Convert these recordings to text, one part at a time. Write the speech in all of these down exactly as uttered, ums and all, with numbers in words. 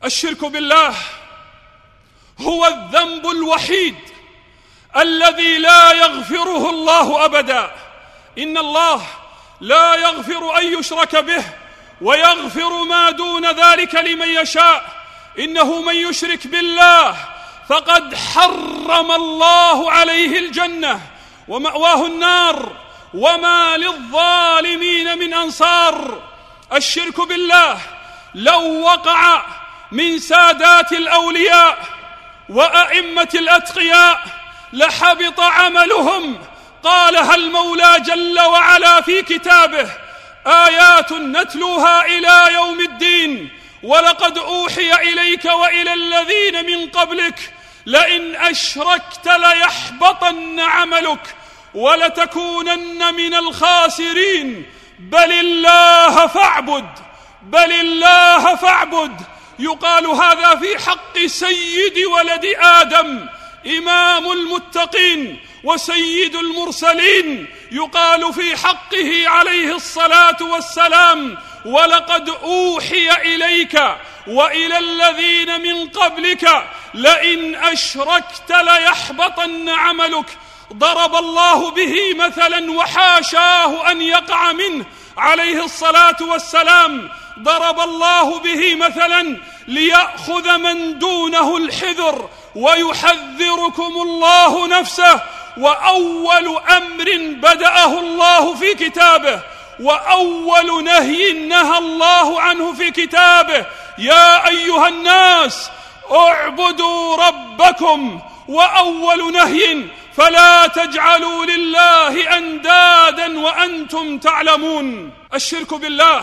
الشرك بالله هو الذنب الوحيد الذي لا يغفره الله أبدا. إن الله لا يغفر أن يشرك به ويغفر ما دون ذلك لمن يشاء. إنه من يشرك بالله فقد حرم الله عليه الجنة ومأواه النار وما للظالمين من أنصار. الشرك بالله لو وقع من سادات الأولياء وأئمة الأتقياء لحبط عملهم. قالها المولى جل وعلا في كتابه: آيات نتلوها إلى يوم الدين ولقد أوحي إليك وإلى الذين من قبلك لئن أشركت ليحبطن عملك ولتكونن من الخاسرين. بل الله فاعبد بل الله فاعبد. يقال هذا في حق سيد ولد آدم إمام المتقين وسيد المرسلين. يقال في حقه عليه الصلاة والسلام: ولقد أوحي إليك وإلى الذين من قبلك لئن أشركت ليحبطن عملك. ضرب الله به مثلا وحاشاه أن يقع منه عليه الصلاة والسلام. ضرب الله به مثلا ليأخذ من دونه الحذر ويحذركم الله نفسه. وأول أمر بدأه الله في كتابه وأول نهي نهى الله عنه في كتابه: يا أيها الناس اعبدوا ربكم. وأول نهي: فلا تجعلوا لله أندادا وأنتم تعلمون. الشرك بالله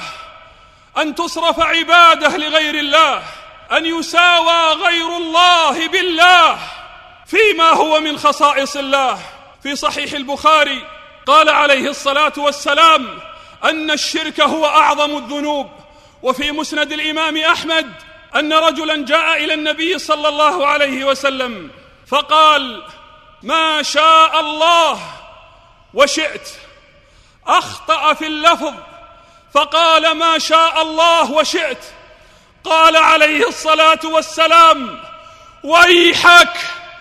أن تصرف عباده لغير الله، أن يساوى غير الله بالله فيما هو من خصائص الله. في صحيح البخاري قال عليه الصلاة والسلام أن الشرك هو أعظم الذنوب. وفي مسند الإمام أحمد أن رجلا جاء إلى النبي صلى الله عليه وسلم فقال: ما شاء الله وشئت. أخطأ في اللفظ فقال: ما شاء الله وشئت. قال عليه الصلاة والسلام: ويحك،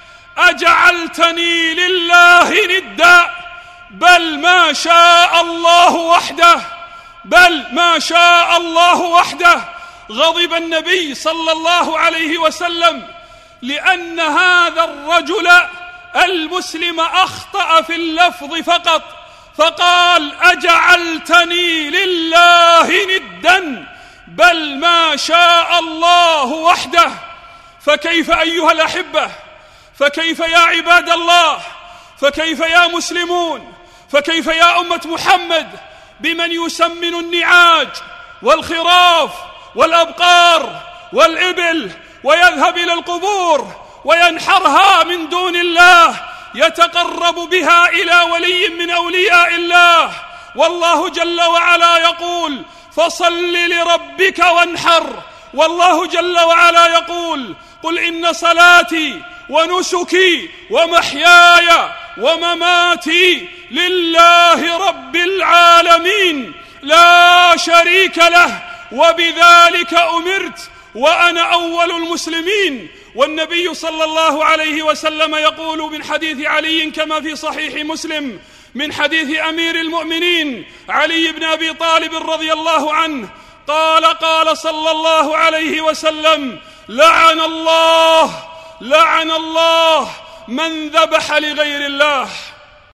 أجعلتني لله ندا؟ بل ما شاء الله وحده بل ما شاء الله وحده. غضب النبي صلى الله عليه وسلم لأن هذا الرجل المسلم أخطأ في اللفظ فقط، فقال: أجعلتني لله ندا؟ بل ما شاء الله وحده. فكيف أيها الأحبة، فكيف يا عباد الله، فكيف يا مسلمون، فكيف يا أمة محمد بمن يسمن النعاج والخراف والأبقار والإبل ويذهب إلى القبور وينحرها من دون الله يتقرب بها إلى ولي من أولياء الله. والله جل وعلا يقول: فصل لربك وانحر. والله جل وعلا يقول: قل إن صلاتي ونسكي ومحياي ومماتي لله رب العالمين لا شريك له وبذلك أمرت وأنا أول المسلمين. والنبي صلى الله عليه وسلم يقول من حديث علي كما في صحيح مسلم من حديث أمير المؤمنين علي بن أبي طالب رضي الله عنه قال: قال صلى الله عليه وسلم: لعن الله لعن الله من ذبح لغير الله.